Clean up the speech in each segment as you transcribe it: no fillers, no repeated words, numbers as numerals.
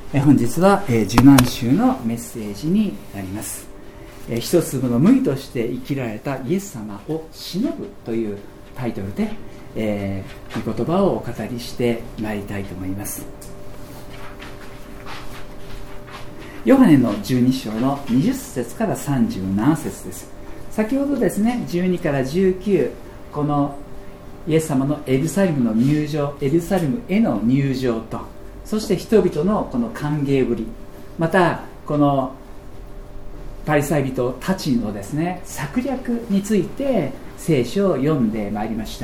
本日は受難週のメッセージになります。一粒の麦として生きられたイエス様を偲ぶというタイトルで、御言葉をお語りしてまいりたいと思います。ヨハネの12章の20節から37節です。先ほどですね、12から19、このイエス様のエルサレムの入場、エルサレムへの入場と、そして人々のこの歓迎ぶり、またこのパリサイ人たちのですね、策略について聖書を読んでまいりました。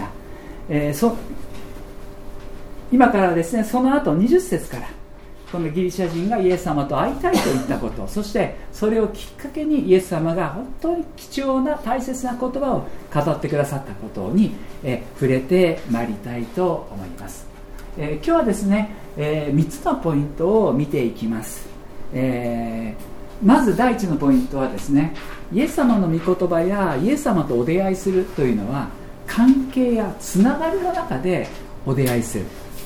今からですね、その後20節からこのギリシャ人がイエス様と会いたいと言ったこと、そしてそれをきっかけにイエス様が本当に貴重な大切な言葉を語ってくださったことに触れてまいりたいと思います。今日はですね、3つのポイントを見ていきます。まず第一のポイントはですね、イエス様の御言葉やイエス様とお出会いするというのは関係やつながりの中でお出会いする。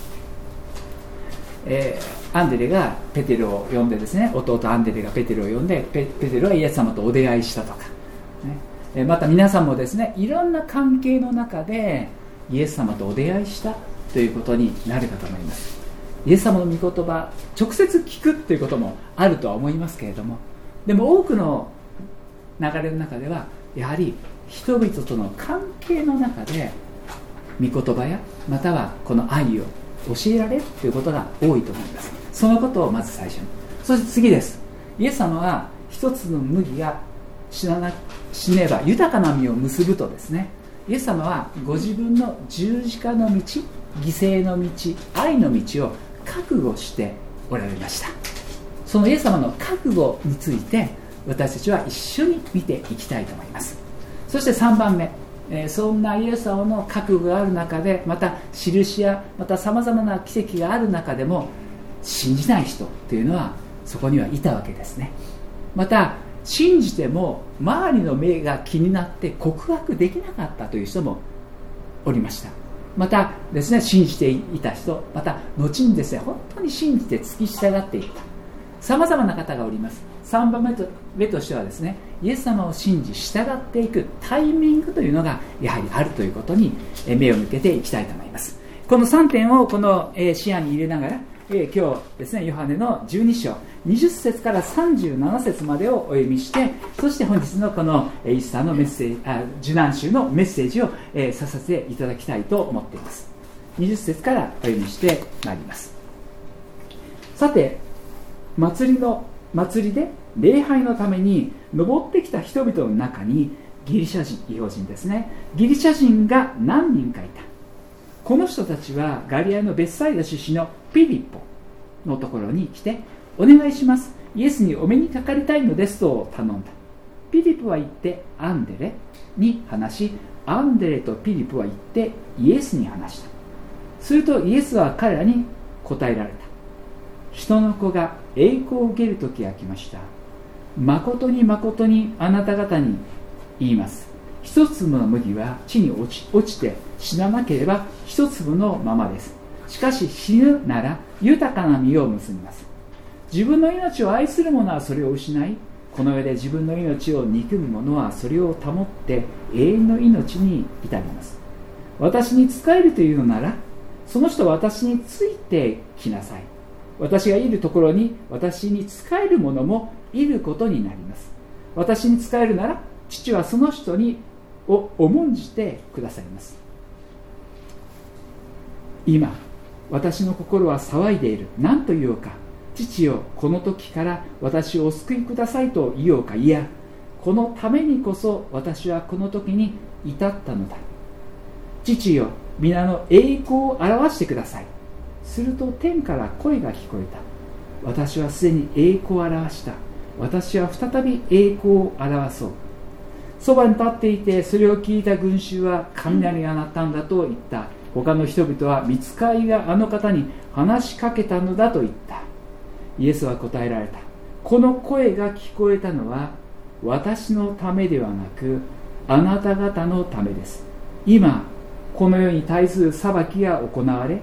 アンデレがペテロを呼んでですね、弟アンデレがペテロを呼んで、ペテロはイエス様とお出会いしたとか、ね、また皆さんもですね、いろんな関係の中でイエス様とお出会いしたということになるかと思います。イエス様の御言葉直接聞くということもあるとは思いますけれども、でも多くの流れの中ではやはり人々との関係の中で御言葉やまたはこの愛を教えられるということが多いと思います。そのことをまず最初に。そして次です。イエス様は一つの麦が死ねば豊かな実を結ぶとですね、イエス様はご自分の十字架の道、犠牲の道、愛の道を覚悟しておられました。そのイエス様の覚悟について私たちは一緒に見ていきたいと思います。そして3番目、そんなイエス様の覚悟がある中で、また印やまたさまざまな奇跡がある中でも信じない人というのはそこにはいたわけですね。また信じても周りの目が気になって告白できなかったという人もおりました。またですね、信じていた人、また後にですね、本当に信じて付き従っていったさまざまな方がおります。3番目としてはですね、イエス様を信じ従っていくタイミングというのがやはりあるということに目を向けていきたいと思います。この3点をこの視野に入れながら、今日ですね、ヨハネの12章20節から37節までをお読みして、そして本日のこのイースターのメッセージ、受難週のメッセージをさせていただきたいと思っています。20節からお読みしてまいります。さて、祭りで礼拝のために登ってきた人々の中にギリシャ人、異邦人ですね、ギリシャ人が何人かいた。この人たちはガリアのベッサイダ出身のピリポのところに来て、お願いします、イエスにお目にかかりたいのですと頼んだ。ピリポは行ってアンデレに話し、アンデレとピリポは行ってイエスに話した。するとイエスは彼らに答えられた。人の子が栄光を受ける時が来ました。誠に誠にあなた方に言います。一粒の麦は地に落ちて死ななければ一粒のままです。しかし死ぬなら豊かな実を結びます。自分の命を愛する者はそれを失い、この世で自分の命を憎む者はそれを保って永遠の命に至ります。私に仕えるというのなら、その人は私についてきなさい。私がいるところに私に仕える者もいることになります。私に仕えるなら、父はその人を重んじてくださいます。今私の心は騒いでいる。何と言おうか。父よ、この時から私をお救いくださいと言おうか。いや、このためにこそ私はこの時に至ったのだ。父よ、皆の栄光を表してください。すると天から声が聞こえた。私はすでに栄光を表した。私は再び栄光を表そう。そばに立っていてそれを聞いた群衆は、雷が鳴ったんだと言った。他の人々は、御使いがあの方に話しかけたのだと言った。イエスは答えられた。この声が聞こえたのは私のためではなく、あなた方のためです。今この世に対する裁きが行われ、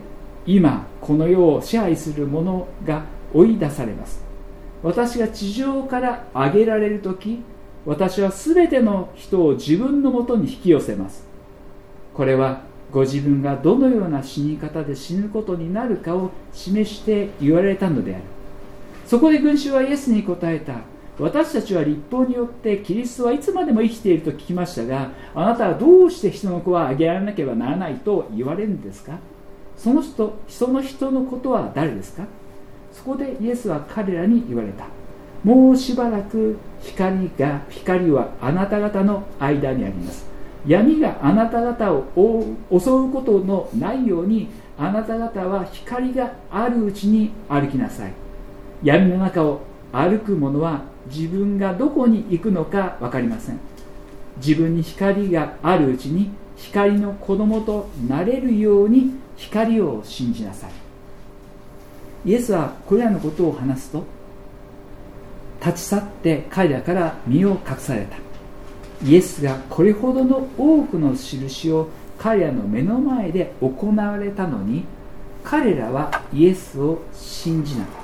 今この世を支配する者が追い出されます。私が地上から上げられるとき、私はすべての人を自分のもとに引き寄せます。これはご自分がどのような死に方で死ぬことになるかを示して言われたのである。そこで群衆はイエスに答えた。私たちは立法によってキリストはいつまでも生きていると聞きましたが、あなたはどうして人の子はあげられなければならないと言われるんですか。その人のことは誰ですか。そこでイエスは彼らに言われた。もうしばらく光はあなた方の間にあります。闇があなた方を襲うことのないように、あなた方は光があるうちに歩きなさい。闇の中を歩く者は自分がどこに行くのか分かりません。自分に光があるうちに光の子供となれるように光を信じなさい。イエスはこれらのことを話すと、立ち去って彼らから身を隠された。イエスがこれほどの多くの印を彼らの目の前で行われたのに、彼らはイエスを信じなかった。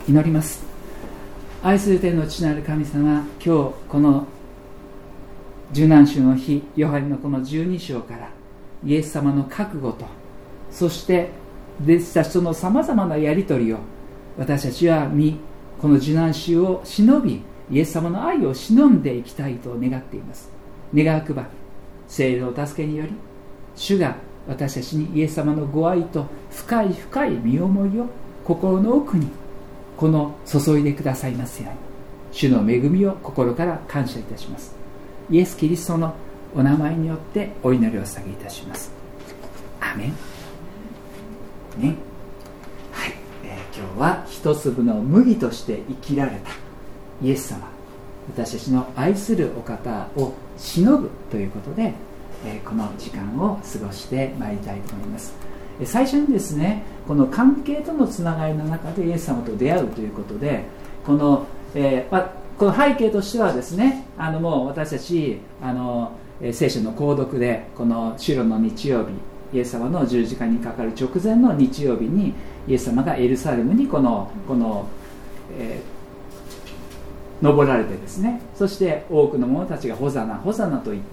祈ります。愛する天の父なる神様、今日この受難週の日、ヨハネのこの12章からイエス様の覚悟と、そして弟子たちとのさまざまなやり取りを私たちはこの受難週を忍び、イエス様の愛を忍んでいきたいと願っています。願わくば聖霊のお助けにより、主が私たちにイエス様のご愛と深い深い身思いを心の奥に注いでくださいますように、主の恵みを心から感謝いたします。イエス・キリストのお名前によってお祈りを捧げいたします。アメン。ね。はい、今日は一粒の麦として生きられたイエス様、私たちの愛するお方を忍ぶということで、この時間を過ごしてまいりたいと思います。最初にですね、この関係とのつながりの中でイエス様と出会うということで、この背景としてはですね、もう私たち聖書の購読で、この主の日曜日、イエス様の十字架にかかる直前の日曜日にイエス様がエルサレムに登られてですね、そして多くの者たちがホザナホザナと言って、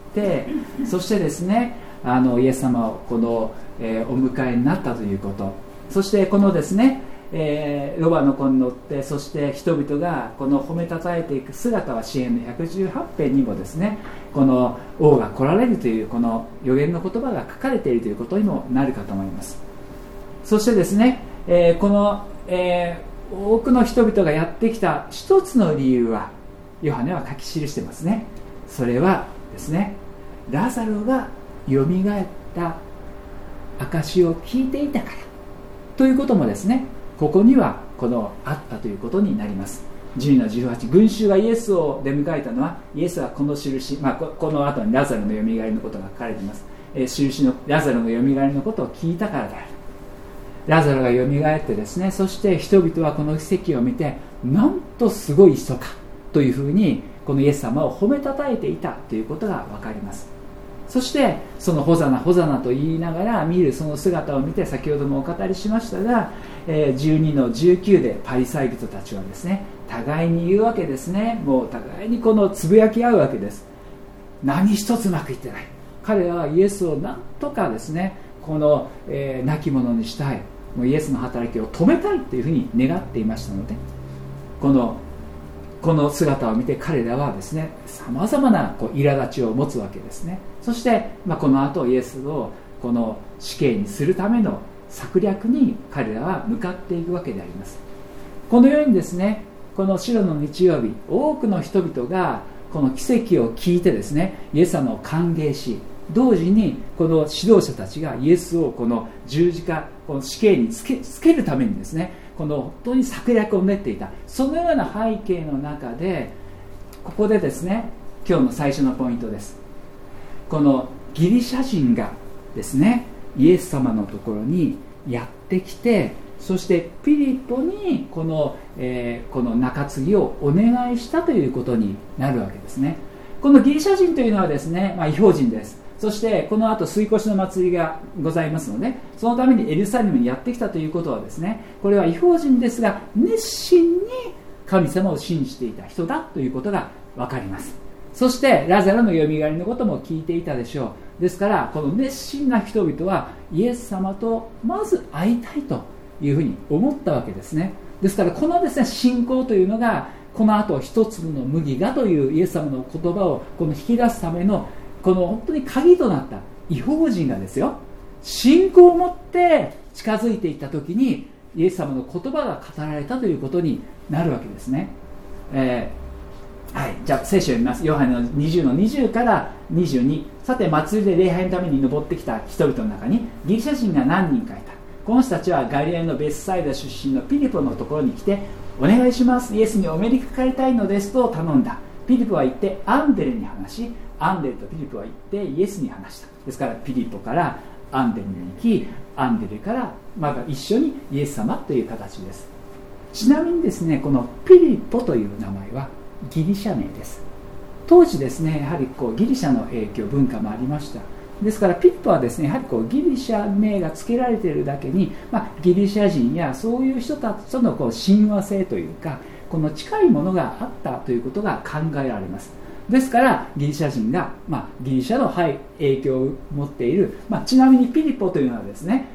そしてですね、イエス様をお迎えになったということ、そしてこのですね、ロバの子に乗って、そして人々がこの褒めたたえていく姿は、詩篇の118編にもですね、この王が来られるというこの予言の言葉が書かれているということにもなるかと思います。そしてですね、多くの人々がやってきた一つの理由はヨハネは書き記してますね。それはですね、ラザロがよみがえった証を聞いていたからということもですね、ここにはあったということになります。12の18、群衆がイエスを出迎えたのは、イエスはこの印、この後にラザロのよみがえりのことが書かれています。印のラザロのよみがえりのことを聞いたからである。ラザロがよみがえってですね、そして人々はこの奇跡を見て、なんとすごい人かというふうにこのイエス様を褒めたたえていたということが分かります。そしてそのホザナホザナと言いながら見るその姿を見て、先ほどもお語りしましたが、12の19でパリサイ人たちはですね、互いに言うわけですね。もう互いにつぶやき合うわけです。何一つうまくいってない。彼らはイエスをなんとかですね、亡き者にしたい、もうイエスの働きを止めたいというふうに願っていましたので、この姿を見て彼らはですね、さまざまな苛立ちを持つわけですね。そして、この後イエスをこの死刑にするための策略に彼らは向かっていくわけであります。このようにですね、この白の日曜日、多くの人々がこの奇跡を聞いてですね、イエス様を歓迎し、同時にこの指導者たちがイエスをこの十字架、この死刑につけるためにですね、本当に策略を練っていた、そのような背景の中で、ここでですね、今日の最初のポイントです。このギリシャ人がですね、イエス様のところにやってきて、そしてピリポにこの中継ぎをお願いしたということになるわけですね。このギリシャ人というのはですね、異邦人です。 そしてこの後水越の祭りがございますので、そのためにエルサレムにやってきたということはですね、これは異邦人ですが熱心に神様を信じていた人だということが分かります。そしてラザロのよみがえりのことも聞いていたでしょう。ですからこの熱心な人々はイエス様とまず会いたいというふうに思ったわけですね。ですからこのですね、信仰というのがこの後一粒の麦がというイエス様の言葉をこの引き出すためのこの本当に鍵となった異邦人がですよ、信仰を持って近づいていった時にイエス様の言葉が語られたということになるわけですね。はい、じゃあ聖書を読みます。ヨハネの20の20から22。さて祭りで礼拝のために登ってきた人々の中にギリシャ人が何人かいた。この人たちはガリラヤのベスサイダ出身のピリポのところに来て、お願いします、イエスにお目にかかりたいのですと頼んだ。ピリポは行ってアンデレに話し、アンデレとピリポは行ってイエスに話した。ですからピリポからアンデレに行き、アンデレからまた一緒にイエス様という形です。ちなみにですね、このピリポという名前はギリシャ名です。当時ですね、やはりギリシャの影響文化もありました。ですからピリポはですね、やはりギリシャ名が付けられているだけに、ギリシャ人やそういう人たちとの親和性というか、この近いものがあったということが考えられます。ですからギリシャ人が、ギリシャの影響を持っている、ちなみにピリポというのはですね、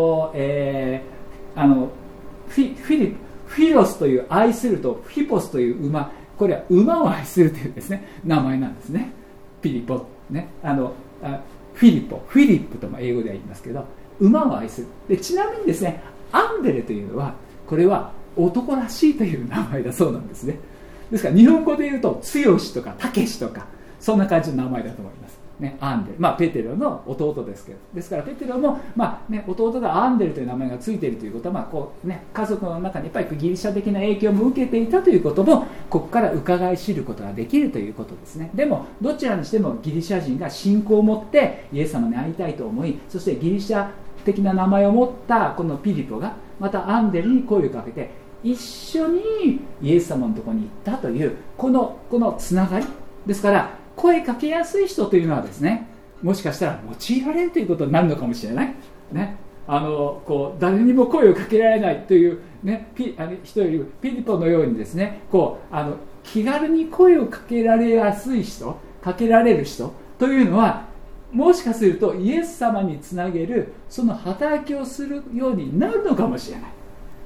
フィロスという愛するとフィポスという馬、これは馬を愛するというですね、名前なんですね。ピリポね、フィリップとも英語では言いますけど、馬を愛する。でちなみにですね、アンデレというのはこれは男らしいという名前だそうなんですね。ですから日本語で言うと剛とかたけしとかそんな感じの名前だと思いますね。アンデル、ペテロの弟ですけど、ですからペテロも、弟がアンデルという名前がついているということは、家族の中にやっぱりギリシャ的な影響も受けていたということもここから伺い知ることができるということですね。でもどちらにしてもギリシャ人が信仰を持ってイエス様に会いたいと思い、そしてギリシャ的な名前を持ったこのピリポがまたアンデルに声をかけて一緒にイエス様のところに行ったというこのつながりですから、声かけやすい人というのはですね、もしかしたら用いられるということになるのかもしれない、ね、誰にも声をかけられないという、人よりピリポのようにですね、気軽に声をかけられやすい人、かけられる人というのはもしかするとイエス様につなげるその働きをするようになるのかもしれない。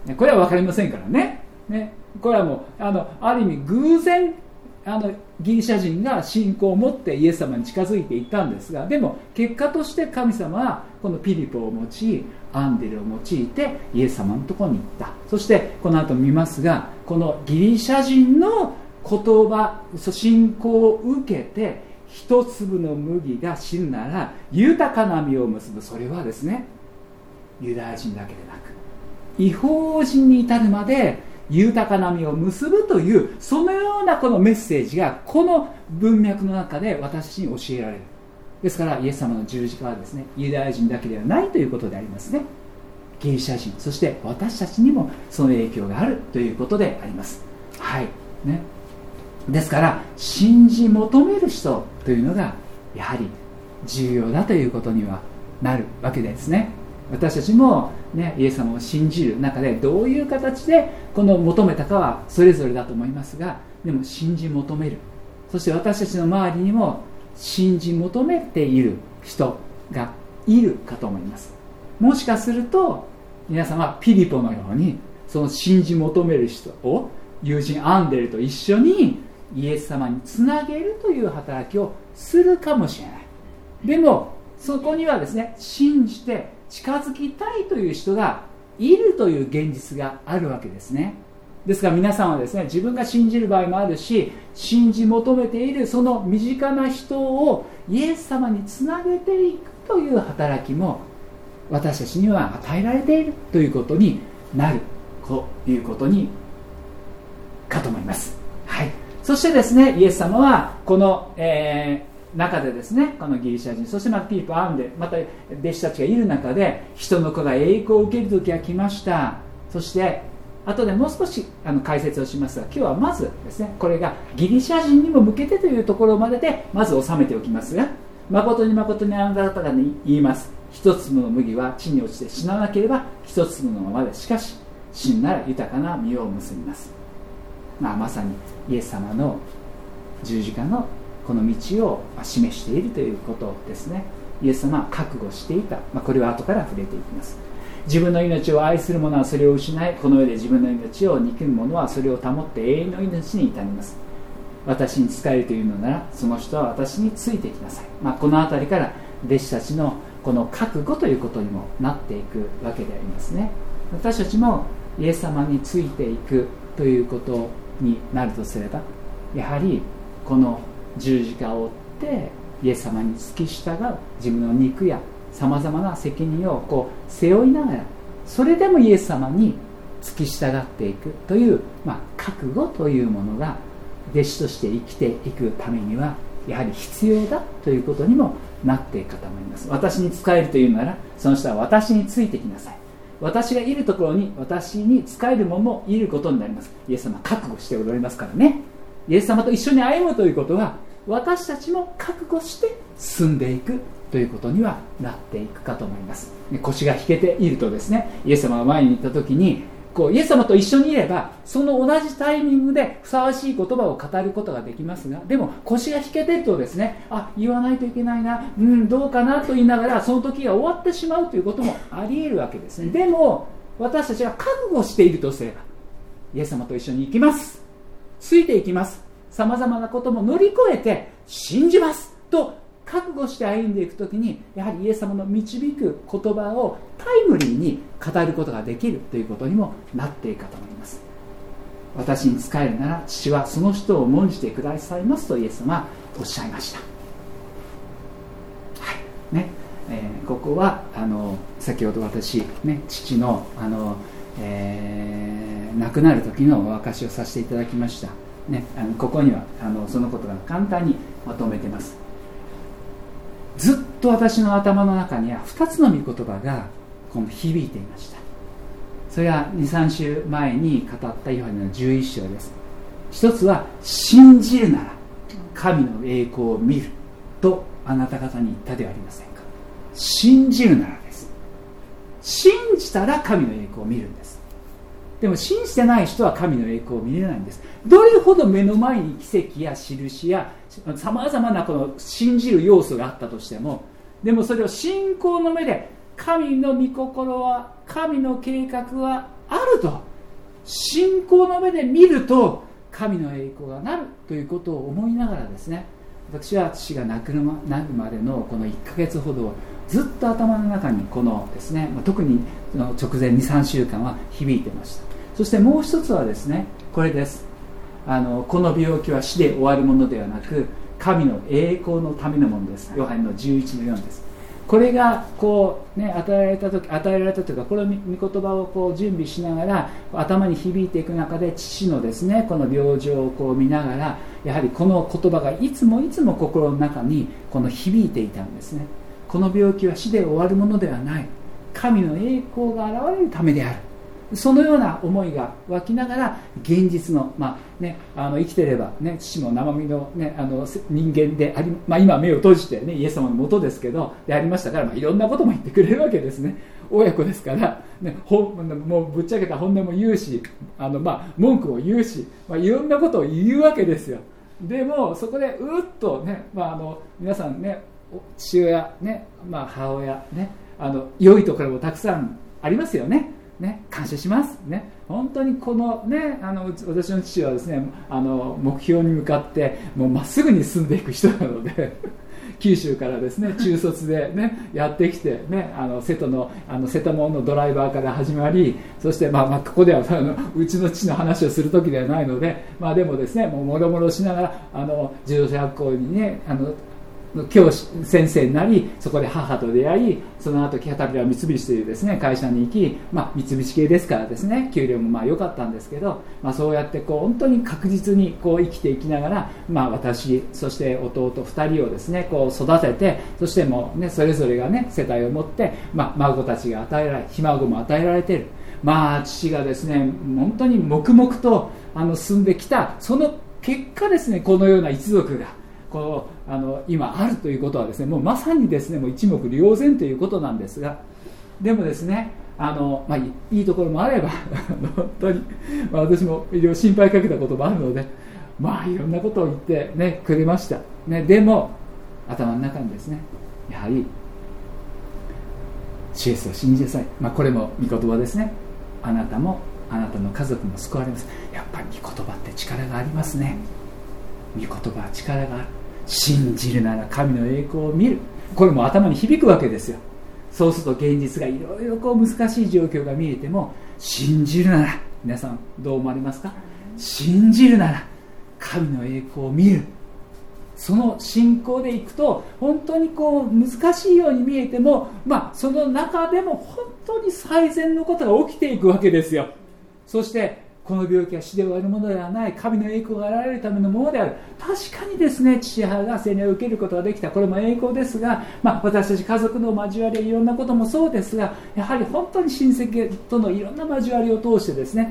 これは分かりませんからね。これはもうある意味偶然ギリシャ人が信仰を持ってイエス様に近づいていったんですが、でも結果として神様はこのピリポを用い、アンデルを用いてイエス様のところに行った。そしてこの後見ますが、このギリシャ人の言葉、信仰を受けて一粒の麦が死ぬなら豊かな実を結ぶ。それはですね、ユダヤ人だけでなく異邦人に至るまで豊かな実を結ぶという、そのようなこのメッセージがこの文脈の中で私に教えられる。ですからイエス様の十字架はですね、ユダヤ人だけではないということでありますね。ギリシャ人、そして私たちにもその影響があるということであります。はいね。ですから信じ求める人というのがやはり重要だということにはなるわけですね。私たちも、イエス様を信じる中でどういう形でこの求めたかはそれぞれだと思いますが、でも信じ求める、そして私たちの周りにも信じ求めている人がいるかと思います。もしかすると皆さんはピリポのようにその信じ求める人を友人アンデルと一緒にイエス様につなげるという働きをするかもしれない。でもそこにはですね、信じて近づきたいという人がいるという現実があるわけですね。ですから皆さんはですね、自分が信じる場合もあるし、信じ求めているその身近な人をイエス様につなげていくという働きも私たちには与えられているということになるということにかと思います。はい。そしてですね、イエス様はこの、中でですね、このギリシャ人、そしてピリポ、アンデ、また弟子たちがいる中で、人の子が栄光を受ける時が来ました。そして後でもう少し解説をしますが、今日はまずですね、これがギリシャ人にも向けてというところまででまず収めておきますが、 誠に誠にあなた方に言います。一粒の麦は地に落ちて死ななければ一粒のままで、しかし死んだら豊かな実を結びます。まさにイエス様の十字架のこの道を示しているということですね。イエス様は覚悟していた、これは後から触れていきます。自分の命を愛する者はそれを失い、この世で自分の命を憎む者はそれを保って永遠の命に至ります。私に仕えるというのなら、その人は私についてきなさい。この辺りから弟子たちのこの覚悟ということにもなっていくわけでありますね。私たちもイエス様についていくということになるとすれば、やはりこの十字架を追ってイエス様に付き従う、自分の肉やさまざまな責任を背負いながら、それでもイエス様に付き従っていくという、覚悟というものが弟子として生きていくためにはやはり必要だということにもなっていく方もいます。私に仕えるというなら、その人は私についてきなさい。私がいるところに私に仕える者もいることになります。イエス様は覚悟しておられますからね。イエス様と一緒に歩むということは、私たちも覚悟して進んでいくということにはなっていくかと思います。腰が引けているとですね、イエス様が前に行った時にイエス様と一緒にいればその同じタイミングでふさわしい言葉を語ることができますが、でも腰が引けているとですね、言わないといけないな、どうかなと言いながらその時が終わってしまうということもあり得るわけですね。でも私たちが覚悟しているとすれば、イエス様と一緒に行きます、ついていきます、さまざまなことも乗り越えて信じますと覚悟して歩んでいくときに、やはりイエス様の導く言葉をタイムリーに語ることができるということにもなっていくかと思います。私に仕えるなら父はその人を重んじてくださいますとイエス様はおっしゃいました。はいね、ここは先ほど私、父の亡くなる時のお明かしをさせていただきました、ここにはそのことが簡単にまとめています。ずっと私の頭の中には2つの御言葉が響いていました。それは 2,3 週前に語ったヨハネの11章です。一つは信じるなら神の栄光を見るとあなた方に言ったではありませんか。信じるならです。信じたら神の栄光を見るんです。でも信じてない人は神の栄光を見れないんです。どれほど目の前に奇跡や印やさまざまなこの信じる要素があったとしても、でもそれを信仰の目で神の御心は、神の計画はあると信仰の目で見ると神の栄光がなるということを思いながらですね、私は父が亡くなるまでのこの1ヶ月ほどずっと頭の中にこのですね、特に直前 2,3 週間は響いてました。そしてもう一つはですね、これです。この病気は死で終わるものではなく神の栄光のためのものです。ヨハネの 11-4 です。これが与えられたというか、この御言葉を準備しながら頭に響いていく中で、父のですねこの病状を見ながら、やはりこの言葉がいつも心の中に響いていたんですね。この病気は死で終わるものではない、神の栄光が現れるためである。そのような思いが湧きながら、現実の、生きていれば、父も生身の、人間であり、今目を閉じて、イエス様のもとですけどでありましたから、いろんなことも言ってくれるわけですね。親子ですから、もうぶっちゃけた本音も言うし、文句も言うし、いろんなことを言うわけですよ。でもそこでうっと皆さん父親母親良いところもたくさんありますよね。感謝しますね。本当にこの私の父はですね、目標に向かってもうまっすぐに進んでいく人なので九州からですね中卒でやってきて瀬戸門のドライバーから始まり、そしてここではうちの父の話をする時ではないので、でもですねもろもろしながら自動車学校に教師先生になり、そこで母と出会い、その後キャタピラー三菱というですね会社に行き、三菱系ですからですね給料も良かったんですけど、そうやって本当に確実に生きていきながら、私そして弟2人をですね育てて、そしてもうそれぞれが世帯を持って、孫たちが与えられ、ひ孫も与えられている。父がですね本当に黙々と進んできたその結果ですね、このような一族が今あるということはですね、もうまさにですね、もう一目瞭然ということなんですが、でもですね、いいところもあれば本当に、私もいろいろ心配かけたこともあるので、いろんなことを言ってねくれました、ね、でも頭の中にですね、やはり主イエスを信じなさい、これも御言葉ですね。あなたもあなたの家族も救われます。やっぱり御言葉って力がありますね。御言葉は力がある。信じるなら神の栄光を見る、これも頭に響くわけですよ。そうすると現実がいろいろ難しい状況が見えても、信じるなら、皆さんどう思われますか？信じるなら神の栄光を見る、その信仰でいくと本当に難しいように見えても、その中でも本当に最善のことが起きていくわけですよ。そしてこの病気は死で終わるものではない、神の栄光が現れるためのものである。確かにですね、父母が洗礼を受けることができた、これも栄光ですが、私たち家族の交わり、いろんなこともそうですが、やはり本当に親戚とのいろんな交わりを通してですね、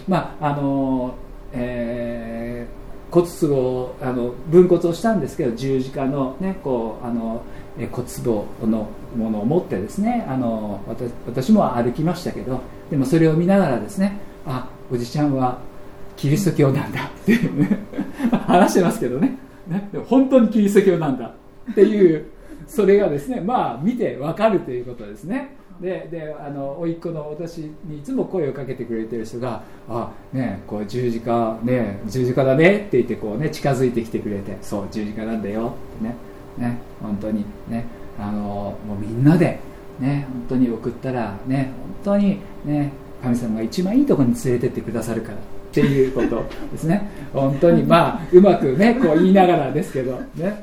骨壺を分骨をしたんですけど、十字架の、ね、骨壺のものを持ってですね、私も歩きましたけど、でもそれを見ながらですね、おじちゃんはキリスト教なんだって話してますけどね、でも本当にキリスト教なんだっていう、それがですね、見てわかるということですね。で甥っ子の私にいつも声をかけてくれてる人が、十字架だねって言って近づいてきてくれて、そう十字架なんだよってね、本当にね、もうみんなでね、本当に送ったらね、本当にね、神様が一番いいところに連れてってくださるからっていうことですね。本当にうまくね言いながらですけどね、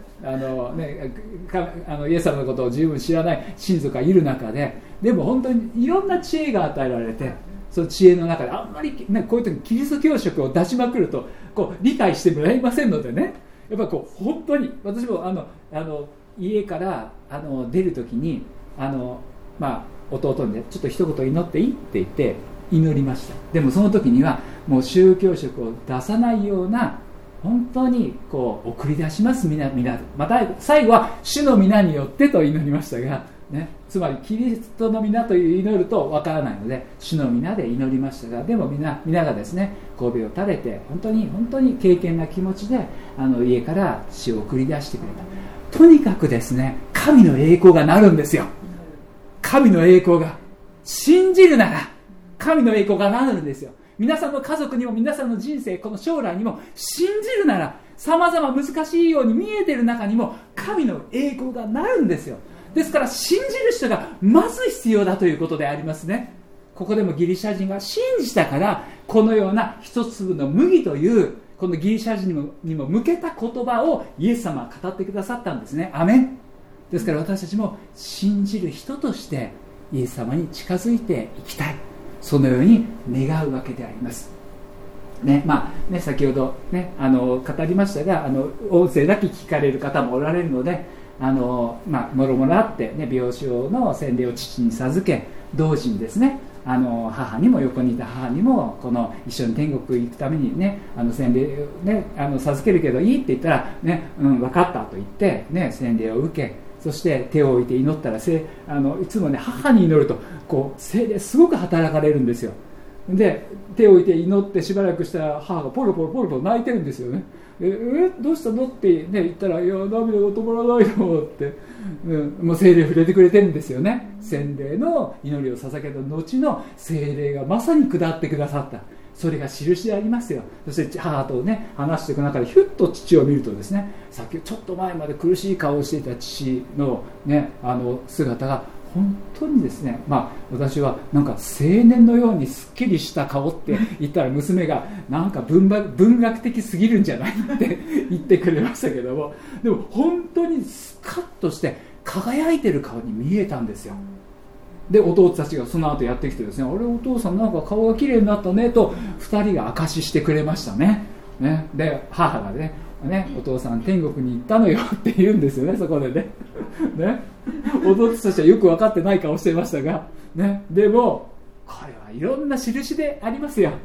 イエス様のことを十分知らない親族がいる中で、でも本当にいろんな知恵が与えられて、その知恵の中であんまり、こういう時キリスト教色を出しまくると理解してもらえませんのでね、やっぱ本当に私も家から出る時に弟にね、ちょっと一言祈っていいって言って祈りました。でもその時にはもう宗教色を出さないような、本当に送り出します皆また最後は主の皆によってと祈りましたが、ね、つまりキリストの皆という祈るとわからないので主の皆で祈りましたが、でも皆がですね神戸を垂れて本当に敬虔な気持ちで家から主を送り出してくれた。とにかくですね、神の栄光がなるんですよ。神の栄光が、信じるなら神の栄光がなるんですよ。皆さんの家族にも皆さんの人生、この将来にも信じるなら、さまざま難しいように見えている中にも神の栄光がなるんですよ。ですから信じる人がまず必要だということでありますね。ここでもギリシャ人が信じたから、このような一粒の麦というこのギリシャ人にも向けた言葉をイエス様は語ってくださったんですね。アメン。ですから私たちも信じる人としてイエス様に近づいていきたい、そのように願うわけであります、先ほど、語りましたが、音声だけ聞かれる方もおられるので、もろもろあって、病床の洗礼を父に授け、同時にですね、母にも、横にいた母にも一緒に天国行くために洗礼を、授けるけどいいって言ったら、分かったと言って、洗礼を受け、そして手を置いて祈ったら、いつも母に祈ると聖霊すごく働かれるんですよ。で手を置いて祈ってしばらくしたら母がポロポロ泣いてるんですよね。どうしたのって言ったら、いや涙が止まらないよって、もう聖霊触れてくれてるんですよね。洗礼の祈りを捧げた後の聖霊がまさに下ってくださった、それが印でありますよ。そして母と話していく中でヒュッと父を見るとですね、さっきちょっと前まで苦しい顔をしていた父の、姿が本当にですね、私はなんか青年のようにすっきりした顔って言ったら、娘がなんか文学的すぎるんじゃないって言ってくれましたけども、でも本当にスカッとして輝いてる顔に見えたんですよ。で弟たちがその後やってきてですね、あれお父さんなんか顔が綺麗になったねと2人が証ししてくれましたね。で母がね、お父さん天国に行ったのよって言うんですよね、そこでね弟たちはよく分かってない顔してましたが、でもこれはいろんな印でありますよ。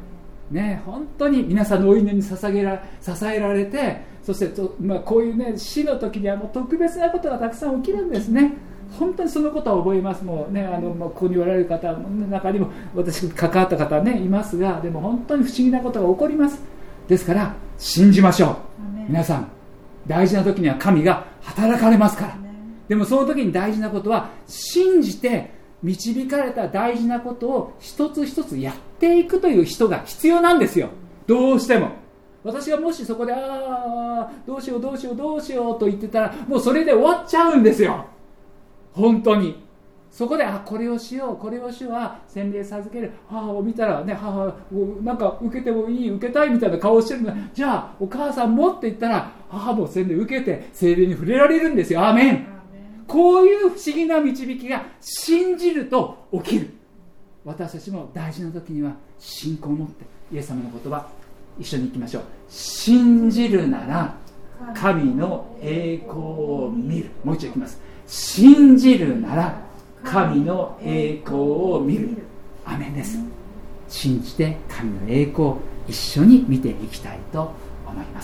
ね、本当に皆さんのお祈りに支えられて、そしてこういうね、死の時にはもう特別なことがたくさん起きるんですね。本当にそのことは覚えます。もうね、ここにおられる方の中にも私関わった方ねいますが、でも本当に不思議なことが起こります。ですから信じましょう。皆さん、大事な時には神が働かれますから。でもその時に大事なことは、信じて導かれた大事なことを一つ一つやっていくという人が必要なんですよ。どうしても私がもしそこでどうしようと言ってたら、もうそれで終わっちゃうんですよ。本当にそこでこれをしよう洗礼授ける母を見たらね、母なんか受けてもいい、受けたいみたいな顔をしてるの、じゃあお母さんもって言ったら、母も洗礼受けて洗礼に触れられるんですよ。アーメン。こういう不思議な導きが信じると起きる。私たちも大事な時には信仰を持ってイエス様の言葉一緒に行きましょう。信じるなら神の栄光を見る。もう一度行きます。信じるなら神の栄光を見る。アメンです。信じて神の栄光を一緒に見ていきたいと思います。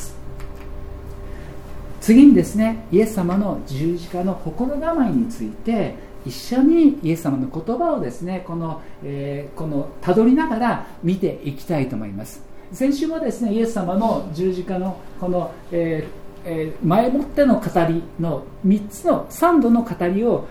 次にですね、イエス様の十字架の心構えについて一緒にイエス様の言葉をですね、この辿りながら見ていきたいと思います。先週もですね、イエス様の十字架のこの、前もっての語りの3度の語りを、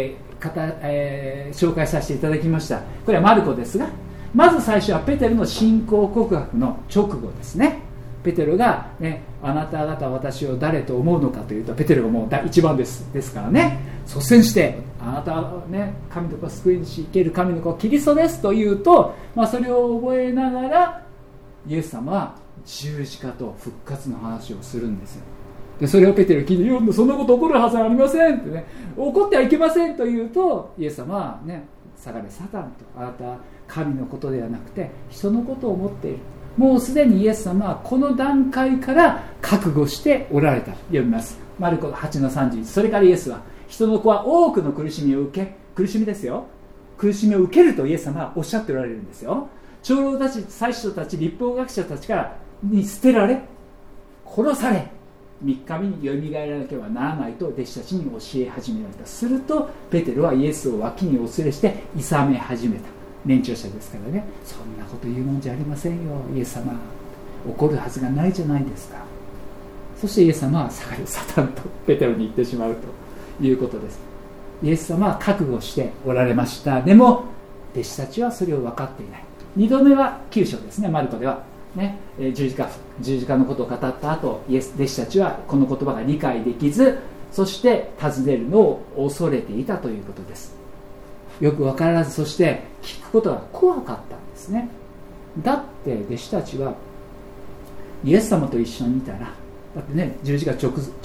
紹介させていただきました。これはマルコですが、まず最初はペテロの信仰告白の直後ですね。ペテロが、ね、あなた方は私を誰と思うのかというと、ペテロがもう一番ですからね、率先してあなたは、ね、神の子救い主生ける神の子キリストですというと、それを覚えながらイエス様は十字架と復活の話をするんですよ。でそれをペテロ聞いて、いやそんなこと起こるはずはありませんってね、起こってはいけませんと言うと、イエス様はね、下がれサタンと、あなたは神のことではなくて人のことを思っている。もうすでにイエス様はこの段階から覚悟しておられた。読みます。マルコ 8-31。 それからイエスは、人の子は多くの苦しみを受け、苦しみですよ、苦しみを受けるとイエス様はおっしゃっておられるんですよ。長老たち、祭司たち、律法学者たちからに捨てられ、殺され、3日目によみがえらなければならないと弟子たちに教え始められた。するとペテロはイエスを脇にお連れして諌め始めた。年長者ですからね、そんなこと言うもんじゃありませんよ、イエス様、怒るはずがないじゃないですか。そしてイエス様は下がれサタンとペテロに言ってしまうということです。イエス様は覚悟しておられました。でも弟子たちはそれを分かっていない。2度目は9章ですね、マルコではね、十字架のことを語った後、弟子たちはこの言葉が理解できず、そして尋ねるのを恐れていたということです。よく分からず、そして聞くことが怖かったんですね。だって弟子たちはイエス様と一緒にいたら、だってね、十字架の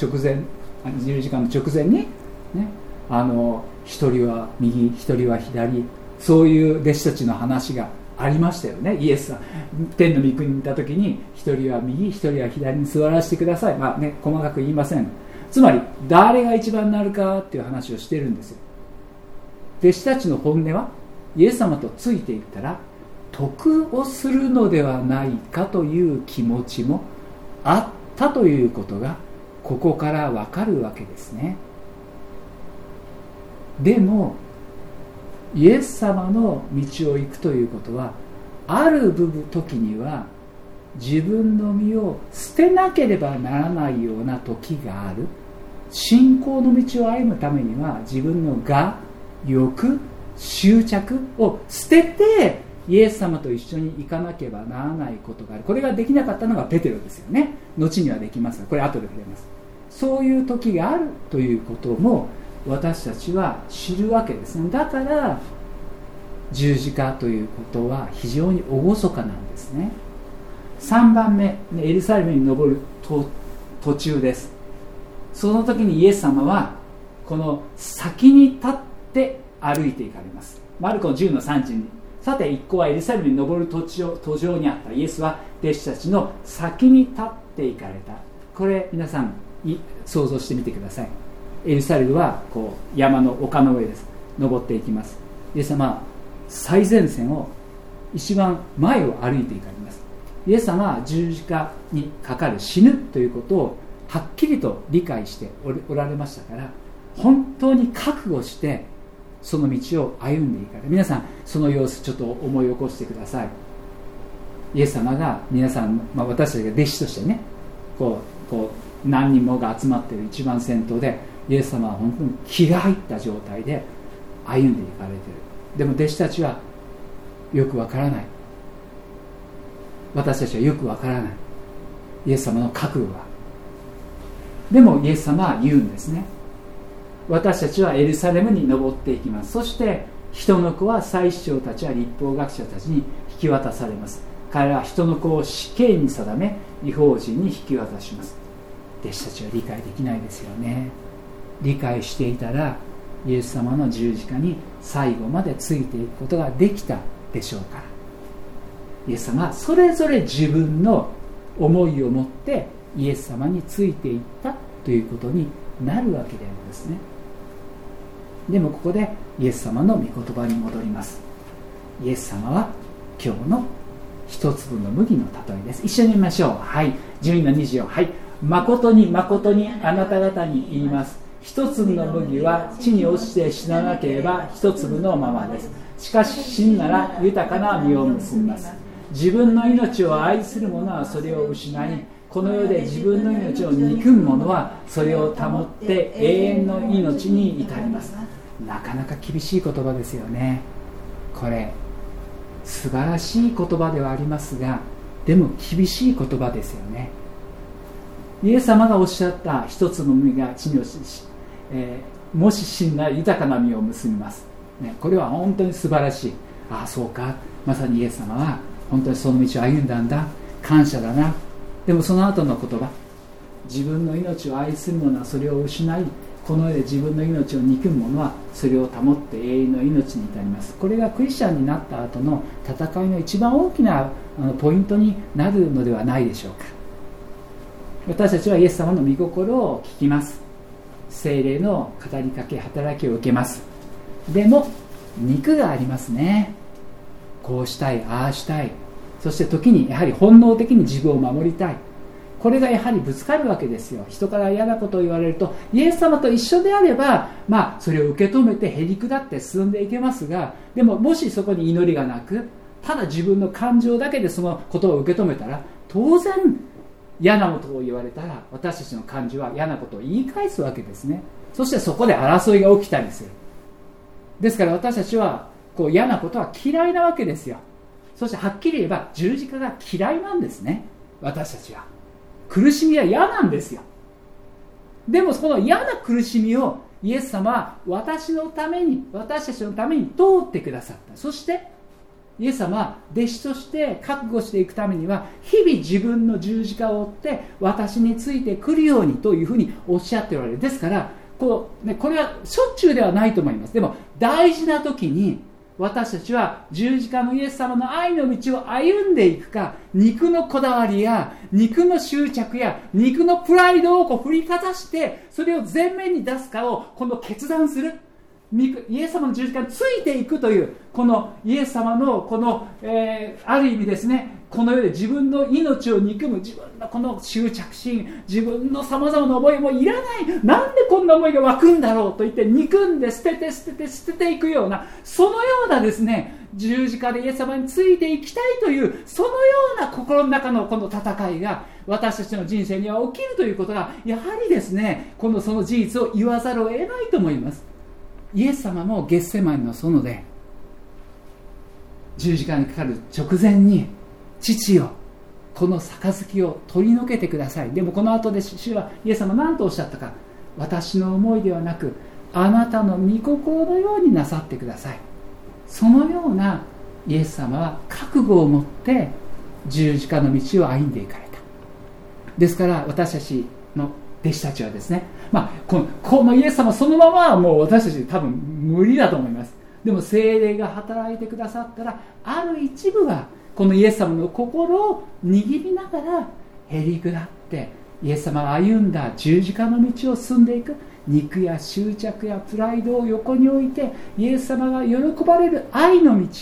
直前にね、一人は右一人は左、そういう弟子たちの話がありましたよね。イエスさん天の御国にいた時に、一人は右一人は左に座らせてください、細かく言いません。つまり誰が一番になるかっていう話をしているんですよ。弟子たちの本音は、イエス様とついていったら得をするのではないかという気持ちもあったということがここからわかるわけですね。でもイエス様の道を行くということは、ある時には自分の身を捨てなければならないような時がある。信仰の道を歩むためには、自分の我、欲、執着を捨ててイエス様と一緒に行かなければならないことがある。これができなかったのがペテロですよね。後にはできますが、これ後で触れます。そういう時があるということも私たちは知るわけですね。だから十字架ということは非常に厳かなんですね。3番目、エルサレムに登る途中です。その時にイエス様はこの先に立って歩いていかれます。マルコの 10-30 に、さて一行はエルサレムに登る途上にあった。イエスは弟子たちの先に立っていかれた。これ皆さん想像してみてください。エルサレムはこう山の丘の上です。登っていきます。イエス様は最前線を、一番前を歩いていかれます。 イエス様は十字架にかかる、死ぬということをはっきりと理解しておられましたから、本当に覚悟してその道を歩んでいかれる。皆さんその様子ちょっと思い起こしてください。イエス様が皆さん、私たちが弟子としてね、こう何人もが集まっている一番先頭で、イエス様は本当に気が入った状態で歩んでいかれている。でも弟子たちはよくわからない。私たちはよくわからない。イエス様の覚悟が。でもイエス様は言うんですね。私たちはエルサレムに登っていきます。そして人の子は祭司長たちや律法学者たちに引き渡されます。彼らは人の子を死刑に定め、異邦人に引き渡します。弟子たちは理解できないですよね。理解していたらイエス様の十字架に最後までついていくことができたでしょうから。イエス様はそれぞれ自分の思いを持ってイエス様についていったということになるわけであるんですね。でもここでイエス様の御言葉に戻ります。イエス様は今日の一粒の麦の例えです。一緒に見ましょう。はい、12の24。はい、誠に誠にあなた方に言います。一粒の麦は地に落ちて死ななければ一粒のままです。しかし死んだら豊かな実を結びます。自分の命を愛する者はそれを失い、この世で自分の命を憎む者はそれを保って永遠の命に至ります。なかなか厳しい言葉ですよね。これ素晴らしい言葉ではありますが、でも厳しい言葉ですよね。イエス様がおっしゃった一つの実が地に落ちて、もし死んだら豊かな実を結びます、ね、これは本当に素晴らしい。ああそうか、まさにイエス様は本当にその道を歩んだんだ、感謝だな。でもその後の言葉、自分の命を愛する者はそれを失い、この世で自分の命を憎む者はそれを保って永遠の命に至ります。これがクリスチャンになった後の戦いの一番大きなポイントになるのではないでしょうか。私たちはイエス様の御心を聞きます。聖霊の語りかけ、働きを受けます。でも肉がありますね。こうしたい、ああしたい、そして時にやはり本能的に自分を守りたい。これがやはりぶつかるわけですよ。人から嫌なことを言われると、イエス様と一緒であれば、それを受け止めてへりくだって進んでいけますが、でももしそこに祈りがなく、ただ自分の感情だけでそのことを受け止めたら、当然嫌なことを言われたら私たちの感情は嫌なことを言い返すわけですね。そしてそこで争いが起きたりする。ですから私たちは嫌なことは嫌いなわけですよ。そしてはっきり言えば十字架が嫌いなんですね。私たちは苦しみは嫌なんですよ。でもその嫌な苦しみをイエス様は私のために、私たちのために通ってくださった。そしてイエス様は弟子として覚悟していくためには、日々自分の十字架を追って私についてくるようにというふうにおっしゃっておられる。ですからこれはしょっちゅうではないと思います。でも大事な時に私たちは十字架のイエス様の愛の道を歩んでいくか、肉のこだわりや肉の執着や肉のプライドを振りかざしてそれを前面に出すかを決断する。イエス様の十字架についていくというこのイエス様のある意味ですね、この世で自分の命を憎む自分のこの執着心、自分のさまざまな思いもいらない、なんでこんな思いが湧くんだろうと言って憎んで捨てていくような、そのようなですね、十字架でイエス様についていきたいというそのような心の中のこの戦いが私たちの人生には起きるということが、やはりですね、その事実を言わざるを得ないと思います。イエス様もゲッセマニの園で十字架にかかる直前に、父よこの杯を取り除けてください。でもこの後で主はイエス様は何とおっしゃったか、私の思いではなくあなたの御心のようになさってください。そのようなイエス様は覚悟を持って十字架の道を歩んでいかれた。ですから私たちの弟子たちはですね、このイエス様そのままはもう私たち多分無理だと思います。でも聖霊が働いてくださったら、ある一部はこのイエス様の心を握りながらへりくだってイエス様が歩んだ十字架の道を進んでいく。肉や執着やプライドを横に置いてイエス様が喜ばれる愛の道、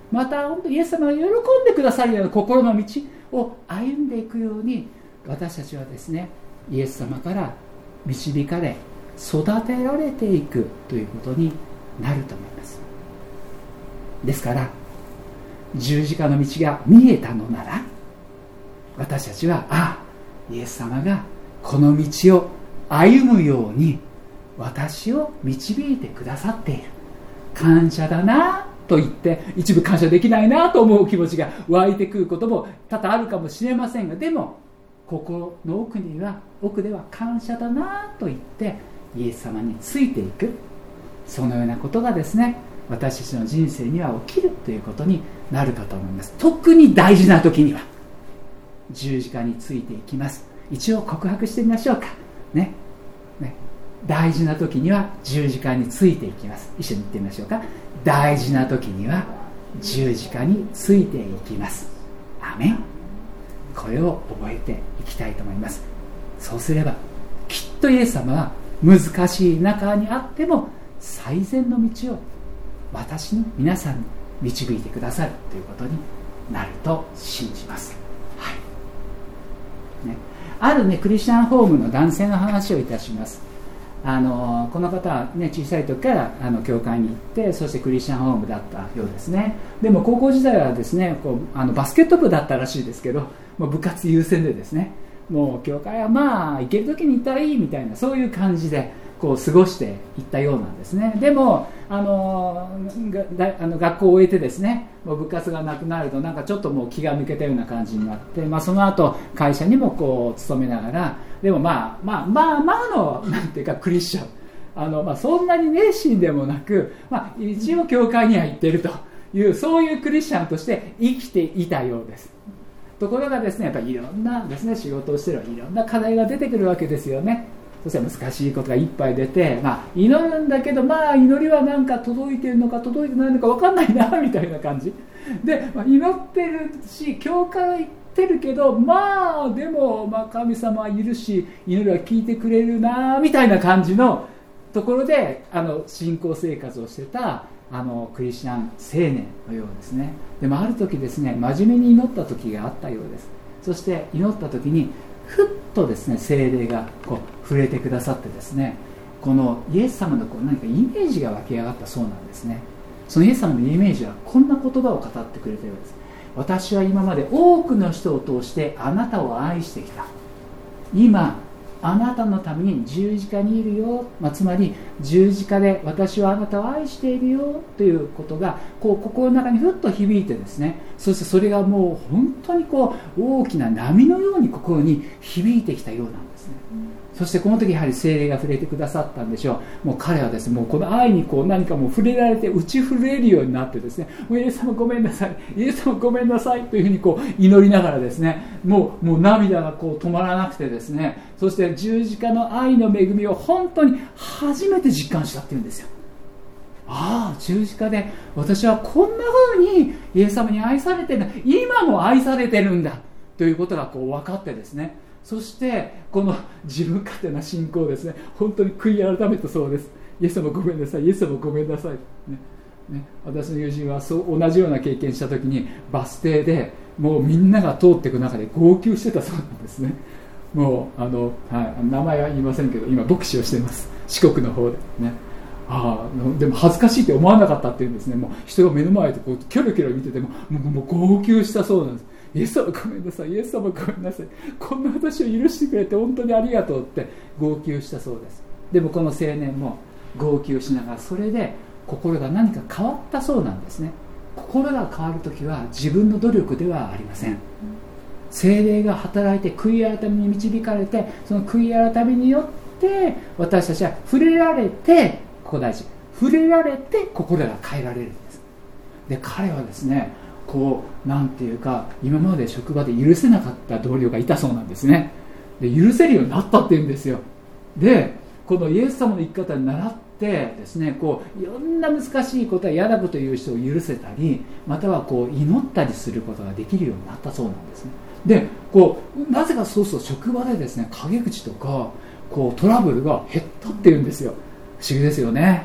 また本当にイエス様が喜んでくださるような心の道を歩んでいくように、私たちはですね、イエス様から導かれ育てられていくということになると思います。ですから十字架の道が見えたのなら、私たちはイエス様がこの道を歩むように私を導いてくださっている、感謝だなと言って、一部感謝できないなと思う気持ちが湧いてくることも多々あるかもしれませんが、でも心の奥では感謝だなと言ってイエス様についていく、そのようなことがですね、私たちの人生には起きるということになるかと思います。特に大事な時には十字架についていきます。一応告白してみましょうかね。大事な時には十字架についていきます。一緒に言ってみましょうか。大事な時には十字架についていきます。アーメン。これを覚えていきたいと思います。そうすればきっとイエス様は難しい中にあっても最善の道を私に、皆さんに導いてくださるということになると信じます。あるクリスチャンホームの男性の話をいたします。この方は、小さい時から教会に行って、そしてクリスチャンホームだったようですね。でも高校時代はですね、バスケット部だったらしいですけど、部活優先でですね、もう教会は行ける時に行ったらいいみたいな、そういう感じで過ごしていったようなんですね。でも学校を終えてですね、もう部活がなくなるとちょっともう気が抜けたような感じになって、その後会社にも勤めながら、でものなんていうかクリスチャン、そんなに熱心でもなく、一応教会には行っているという、そういうクリスチャンとして生きていたようです。ところがですね、やっぱりいろんなですね、仕事をしていればいろんな課題が出てくるわけですよね。そして難しいことがいっぱい出て、祈るんだけど、祈りは届いているのか届いてないのか分かんないなみたいな感じで、祈ってるし教会行ってるけど、でも神様はいるし祈りは聞いてくれるなみたいな感じのところで信仰生活をしてたクリスチャン青年のようですね。でもある時ですね、真面目に祈った時があったようです。そして祈った時にふっとですね、聖霊が触れてくださってですね、このイエス様の何かイメージが湧き上がったそうなんですね。そのイエス様のイメージはこんな言葉を語ってくれたようです。私は今まで多くの人を通してあなたを愛してきた。今あなたのために十字架にいるよ、つまり十字架で私はあなたを愛しているよということが心の中にふっと響いてですね、そしてそれがもう本当に大きな波のように心に響いてきたようなんですね。そしてこの時やはり聖霊が触れてくださったんでしょう。もう彼はですね、もうこの愛に何かもう触れられて打ち震えるようになってですね、イエス様ごめんなさい、イエス様ごめんなさいというふうに祈りながらですね、もう涙が止まらなくてですね、そして十字架の愛の恵みを本当に初めて実感したっていうんですよ。十字架で私はこんな風にイエス様に愛されてるんだ、今も愛されてるんだということが分かってですね、そしてこの自分勝手な信仰をですね、本当に悔い改めたそうです。イエス様ごめんなさい、イエス様ごめんなさい、私の友人は同じような経験した時にバス停でもうみんなが通っていく中で号泣してたそうなんですね。もう名前は言いませんけど、今牧師をしています、四国の方でね。でも恥ずかしいって思わなかったっていうんですね。もう人が目の前でキョロキョロ見ててもう号泣したそうなんです。イエス様ごめんなさい、イエス様ごめんなさい、こんな私を許してくれて本当にありがとうって号泣したそうです。でもこの青年も号泣しながら、それで心が何か変わったそうなんですね。心が変わるときは自分の努力ではありません。聖霊が働いて悔い改めに導かれて、その悔い改めによって私たちは触れられて、ここ大事、触れられて心が変えられるんです。で彼はですね、なんていうか、今まで職場で許せなかった同僚がいたそうなんですね。で許せるようになったっていうんですよ。でこのイエス様の生き方に倣ってですね、いろんな難しいことや嫌なことを言う人を許せたり、または祈ったりすることができるようになったそうなんですね。でなぜか職場でですね、陰口とかトラブルが減ったっていうんですよ。不思議ですよね。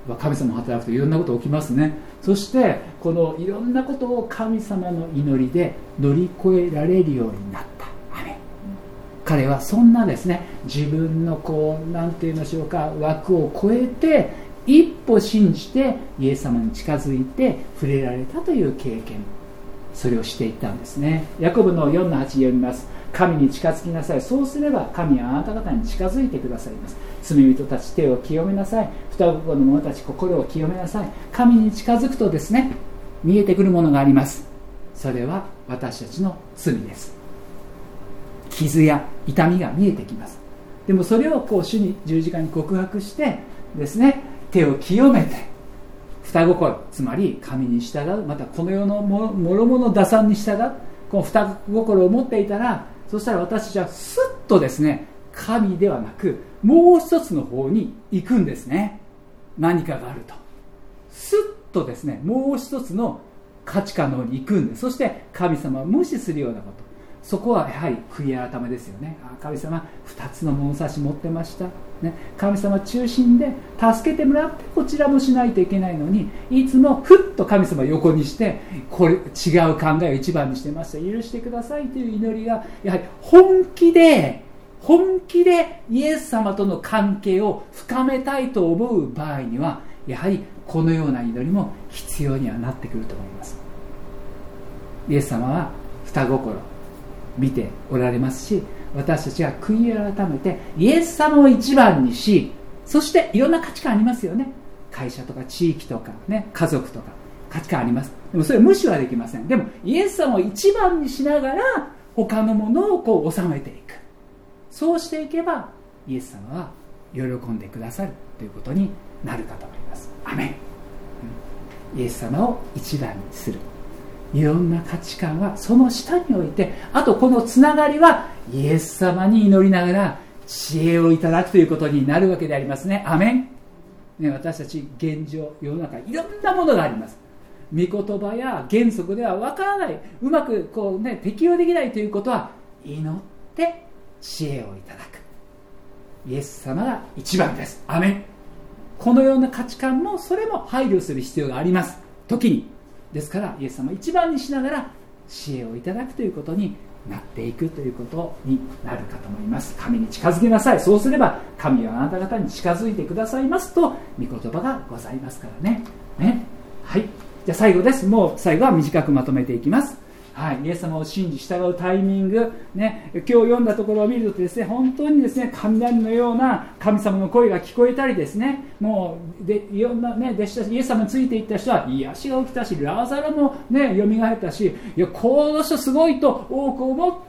神様が働くといろんなこと起きますね。そしてこのいろんなことを神様の祈りで乗り越えられるようになった。アメン。彼はそんなですね、自分のなんていうんでしょうか、枠を超えて一歩信じてイエス様に近づいて触れられたという経験、それをしていったんですね。ヤコブの 4-8 読みます。神に近づきなさい。そうすれば神はあなた方に近づいてくださいます。罪人たち手を清めなさい。双心の者たち心を清めなさい。神に近づくとですね、見えてくるものがあります。それは私たちの罪です。傷や痛みが見えてきます。でもそれを主に十字架に告白してですね、手を清めて双心、つまり神に従う、またこの世のもろもの打算に従う、この双心を持っていたら、そしたら私たちはスッとですね、神ではなくもう一つの方に行くんですね。何かがあるとスッとですね、もう一つの価値観の方に行くんです。そして神様を無視するようなこと、そこはやはり悔い改めですよね。神様2つの物差し持ってました、ね、神様中心で助けてもらってこちらもしないといけないのに、いつもふっと神様を横にしてこれ違う考えを一番にしてました。許してくださいという祈りがやはり本気でイエス様との関係を深めたいと思う場合には、やはりこのような祈りも必要にはなってくると思います。イエス様は双心見ておられますし、私たちが悔い改めてイエス様を一番にし、そしていろんな価値観ありますよね。会社とか地域とか、ね、家族とか価値観あります。でもそれ無視はできません。でもイエス様を一番にしながら他のものを収めていく。そうしていけばイエス様は喜んでくださるということになるかと思います。アメン。イエス様を一番にする、いろんな価値観はその下に置いて、あとこのつながりはイエス様に祈りながら知恵をいただくということになるわけでありますね。アメン、ね、私たち現状世の中いろんなものがあります。御言葉や原則ではわからない、うまく適用できないということは、祈って知恵をいただく。イエス様が一番です。アメン。このような価値観もそれも配慮する必要があります。時にですからイエス様を一番にしながら知恵をいただくということになっていくということになるかと思います。神に近づけなさい。そうすれば神はあなた方に近づいてくださいますと御言葉がございますからね。はい。じゃあ最後です。もう最後は短くまとめていきます。はい、イエス様を信じ従うタイミング、ね、今日読んだところを見るとですね、本当にですね、雷のような神様の声が聞こえたりですね、もういろんな、ね、弟子たちイエス様についていった人は癒しが起きたし、ラザロも、ね、蘇ったし、いやこの人すごいと多く思って、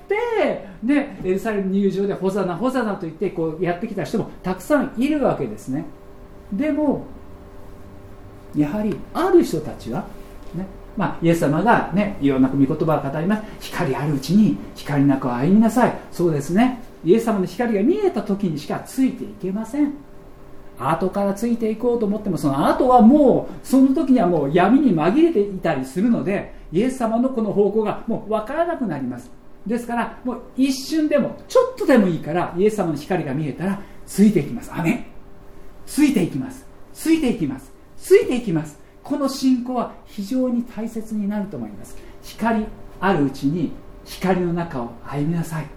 ね、エルサレム入場でホザナホザナと言ってこうやってきた人もたくさんいるわけですね。でもやはりある人たちはね、イエス様が、ね、いろんな御言葉を語ります。光あるうちに光の中を歩みなさい。そうですね、イエス様の光が見えた時にしかついていけません。後からついていこうと思っても、その後はもうその時にはもう闇に紛れていたりするので、イエス様のこの方向がもう分からなくなります。ですからもう一瞬でもちょっとでもいいからイエス様の光が見えたらついていきます。アメン。ついていきます。ついていきます。ついていきます。この信仰は非常に大切になると思います。光あるうちに光の中を歩みなさい。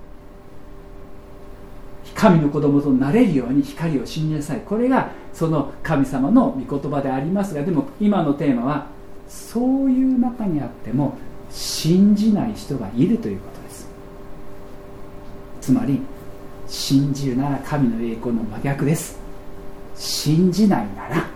神の子供となれるように光を信じなさい。これがその神様の御言葉でありますが、でも今のテーマはそういう中にあっても信じない人がいるということです。つまり信じるなら神の栄光の真逆です。信じないなら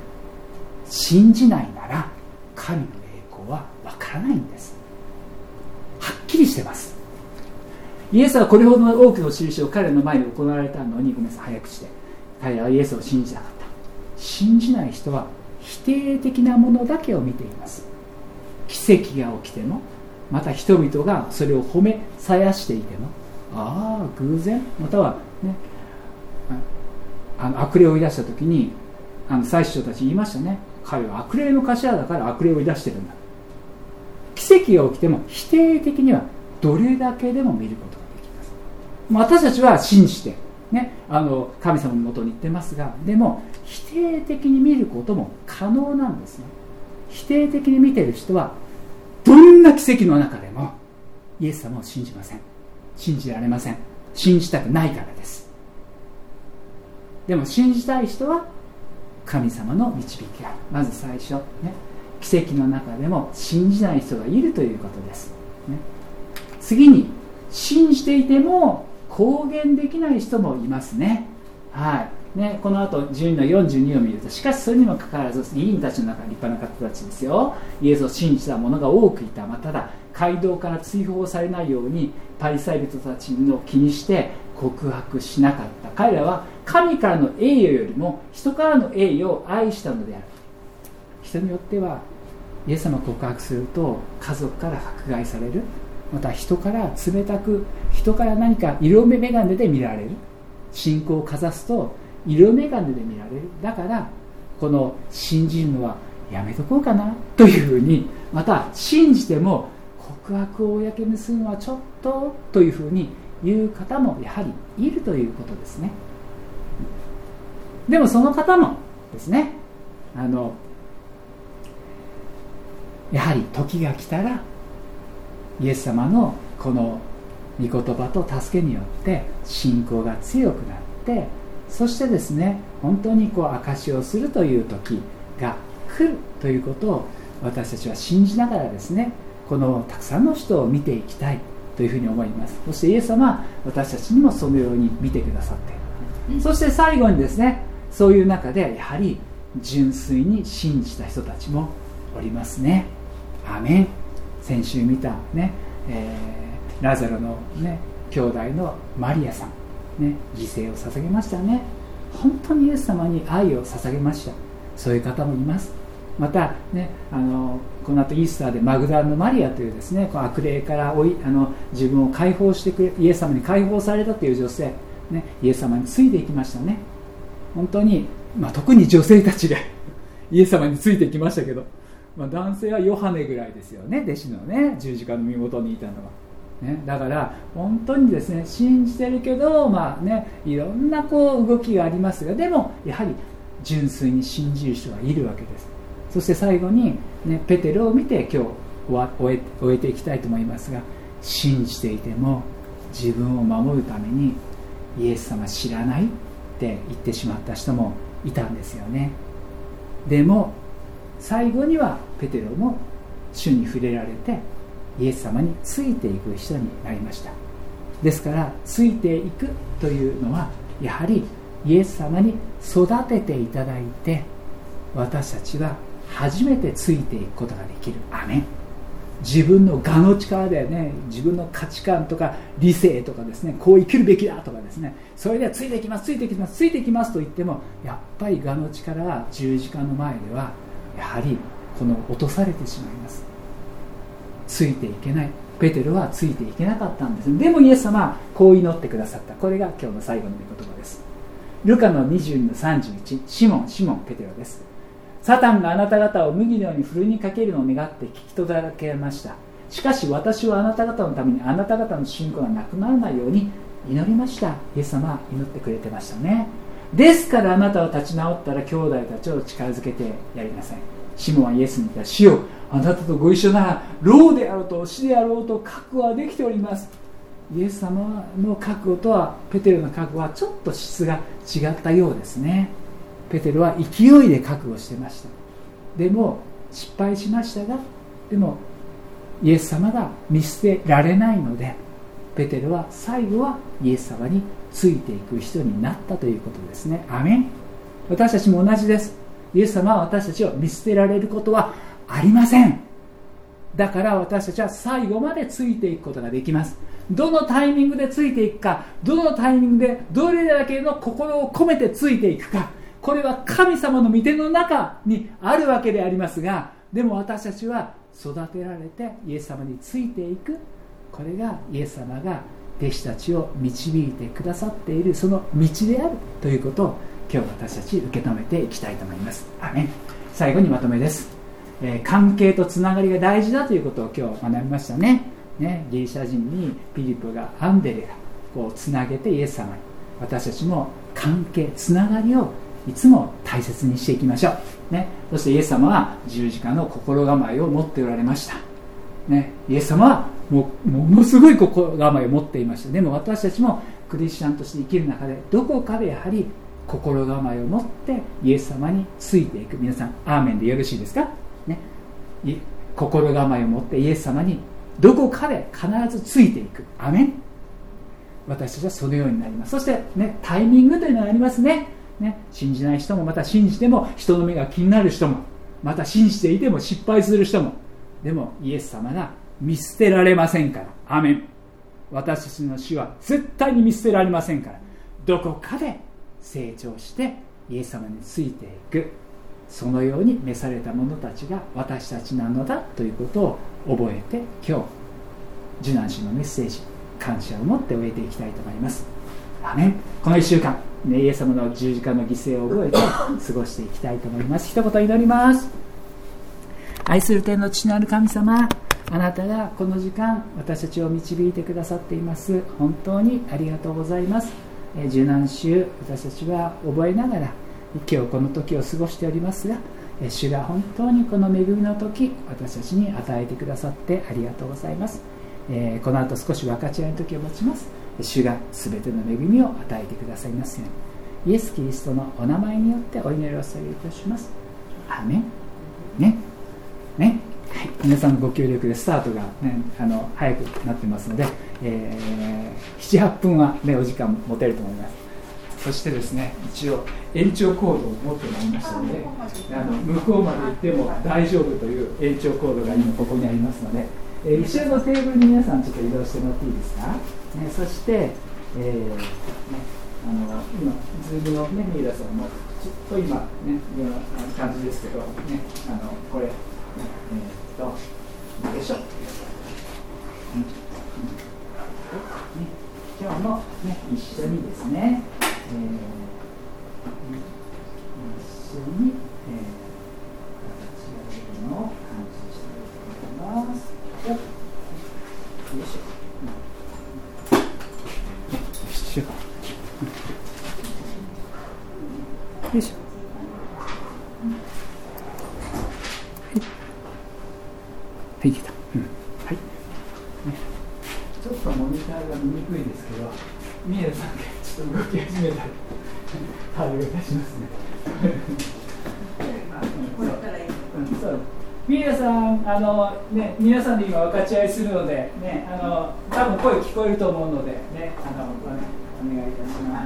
神の栄光はわからないんです。はっきりしてます。イエスはこれほどの多くの印を彼らの前で行われたのに、ごめんなさい、早口で、彼らはイエスを信じなかった。信じない人は否定的なものだけを見ています。奇跡が起きても、また人々がそれを褒めさやしていても、偶然、またはね、悪霊を追い出した時に祭司長たち言いましたね。彼は悪霊の頭だから悪霊を追い出してるんだ。奇跡が起きても否定的にはどれだけでも見ることができます。私たちは信じてね、神様のもとに行ってますが、でも否定的に見ることも可能なんですね。否定的に見ている人はどんな奇跡の中でもイエス様を信じません。信じられません。信じたくないからです。でも信じたい人は神様の導きがまず最初、ね、奇跡の中でも信じない人がいるということです、ね、次に信じていても公言できない人もいますね。はいね、この後12の42を見ると、しかしそれにもかかわらず議員たちの中に立派な方たちですよ、イエスを信じた者が多くいた。ただ街道から追放されないようにパリサイ人たちの気にして告白しなかった。彼らは神からの栄誉よりも人からの栄誉を愛したのである。人によってはイエス様を告白すると家族から迫害される、また人から冷たく、人から何か色目眼鏡で見られる、信仰をかざすと色眼鏡で見られる。だからこの信じるのはやめとこうかなというふうに、また信じても告白を公にするのはちょっとというふうに言う方もやはりいるということですね。でもその方もですね、やはり時が来たらイエス様のこの御言葉と助けによって信仰が強くなって、そしてですね、本当に証しをするという時が来るということを私たちは信じながらですね、このたくさんの人を見ていきたいというふうに思います。そしてイエス様は私たちにもそのように見てくださっている。そして最後にですね、そういう中でやはり純粋に信じた人たちもおりますね。アーメン。先週見たね、ラザロのね兄弟のマリアさん、ね、犠牲を捧げましたね。本当にイエス様に愛を捧げました。そういう方もいます。またね、この後イースターでマグダラのマリアというですね、悪霊から自分を解放してくれ、イエス様に解放されたという女性、ね、イエス様についていきましたね。本当に、特に女性たちがイエス様についていきましたけど、男性はヨハネぐらいですよね、弟子のね、十字架の身元にいたのは、ね、だから本当にですね、信じてるけど、いろんな動きがありますが、でもやはり純粋に信じる人がいるわけです。そして最後に、ペテロを見て今日終えていきたいと思いますが、信じていても自分を守るためにイエス様知らないって言ってしまった人もいたんですよね。でも最後にはペテロも主に触れられてイエス様についていく人になりました。ですからついていくというのはやはりイエス様に育てていただいて、私たちは初めてついていくことができる。アメン。自分の我の力でね、自分の価値観とか理性とかですね、こう生きるべきだとかですね、それではついていきますついていきますついていきますと言っても、やっぱり我の力は十字架の前ではやはり落とされてしまいます。ついていけない。ペテロはついていけなかったんです。でもイエス様はこう祈ってくださった。これが今日の最後の御言葉です。ルカの22の31、シモンペテロです。サタンがあなた方を麦のようにふるいにかけるのを願って聞き届けました。しかし私はあなた方のためにあなた方の信仰がなくならないように祈りました。イエス様は祈ってくれてましたね。ですからあなたは立ち直ったら兄弟たちを近づけてやりなさい。シモンはイエスに言った。主よ、あなたとご一緒なら老であろうと死であろうと覚悟はできております。イエス様の覚悟とはペテロの覚悟はちょっと質が違ったようですね。ペテロは勢いで覚悟してました。でも失敗しましたが、でもイエス様が見捨てられないので、ペテロは最後はイエス様についていく人になったということですね。アメン。私たちも同じです。イエス様は私たちを見捨てられることはありません。だから私たちは最後までついていくことができます。どのタイミングでついていくか、どのタイミングでどれだけの心を込めてついていくか、これは神様の御手の中にあるわけでありますが、でも私たちは育てられてイエス様についていく、これがイエス様が弟子たちを導いてくださっているその道であるということを今日私たち受け止めていきたいと思います。アメン。最後にまとめです。関係とつながりが大事だということを今日学びましたね。ギリシャ人にピリポがアンデレがつなげてイエス様に私たちも関係つながりをいつも大切にしていきましょう、ね、そしてイエス様は十字架の心構えを持っておられました、ね、イエス様はものすごい心構えを持っていました。でも私たちもクリスチャンとして生きる中でどこかでやはり心構えを持ってイエス様についていく。皆さんアーメンでよろしいですか、ね、心構えを持ってイエス様にどこかで必ずついていく。アーメン。私たちはそのようになります。そして、ね、タイミングというのがありますね。信じない人も、また信じても人の目が気になる人も、また信じていても失敗する人も、でもイエス様が見捨てられませんから。アーメン。私たちの主は絶対に見捨てられませんから、どこかで成長してイエス様についていく。そのように召された者たちが私たちなのだということを覚えて、今日受難主のメッセージ感謝を持って終えていきたいと思います。アーメン。この1週間、イエス様の十字架の犠牲を覚えて過ごしていきたいと思います。一言祈ります。愛する天の父なる神様、あなたがこの時間私たちを導いてくださっています。本当にありがとうございます。受難週、私たちは覚えながら今日この時を過ごしておりますが、主が本当にこの恵みの時私たちに与えてくださってありがとうございます。この後少し分かち合いの時を持ちます。主が全ての恵みを与えてくださいますように、イエス・キリストのお名前によってお祈りをされいたします。アーメン。ね、はい、皆さんのご協力でスタートが、ね、早くなってますので、7、8分は、ね、お時間持てると思います。そしてですね、一応延長コードを持ってまいりましたので、向こうまで行っても大丈夫という延長コードが今ここにありますので、後ろのテーブルに皆さんちょっと移動してもらっていいですか、そして、今ズームの、ね、ミイラさんもちょっと今ねような感じですけど、ね、これ、よいしょ、今日も、ね、一緒にですね、一緒に、形が出るのを感じしていきます。よいしょ、よいしょ、はい、いけた、はい、ちょっとモニターが見にくいですけど、ミエルさんがちょっと動き始めたら対応いたしますね。そうミエルさん、ね、皆さんで今分かち合いするので、ね、多分声聞こえると思うので、ね、お願いいたします。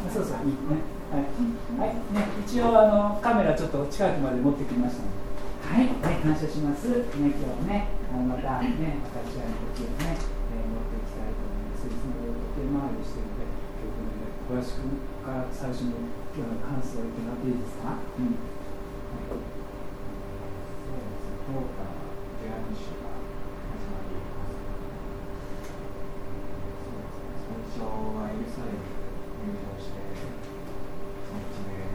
そうそう、いいね。はい、はい、ね、一応カメラちょっと近くまで持ってきましたので。はい、ね、感謝します。ね、今日ね、またね、分かち合いの時をね、持っていきたいと思います。いつも手回りしているので、小林君から最初に今日の感想を言ってもらっていいですか。うん。はい、そうですね、今日から出会い週が始まります。最初はエルサレムに入場して、その地で、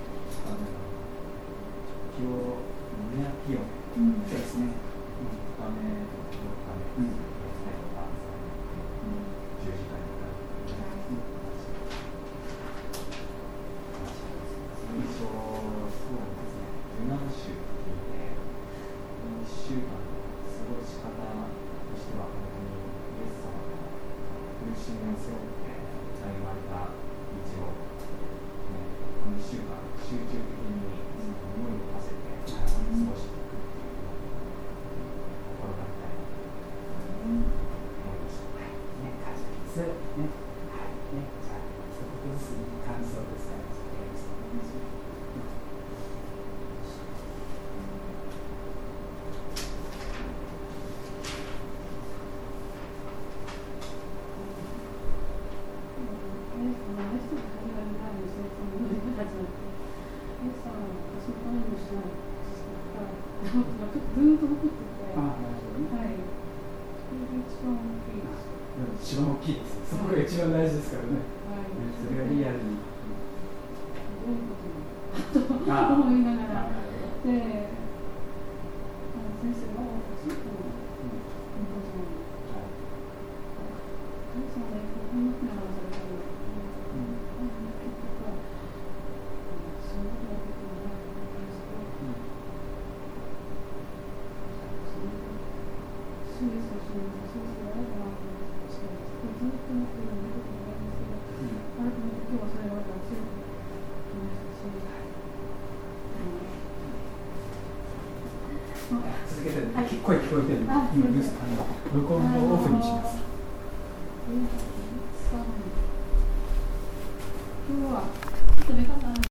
気をそうですね。2日目、4日目、最後が10時間になる。最初、そうですね。受難週っていうね、この1週間の過ごし方としては、本当にイエス様の苦しみを背負って歩まれた道を、この1週間、集中的に思いを馳せて過ごしていく。ね、はい、じゃあ一言ずつ感想を伝えます。一番大きいです。そこが一番大事ですからね。それがリアルに。と思いながら、で、先生は私と神様の影響を本当に話されたの。 声聞こえてるの？録音をオフにします。 今日はちょっと目が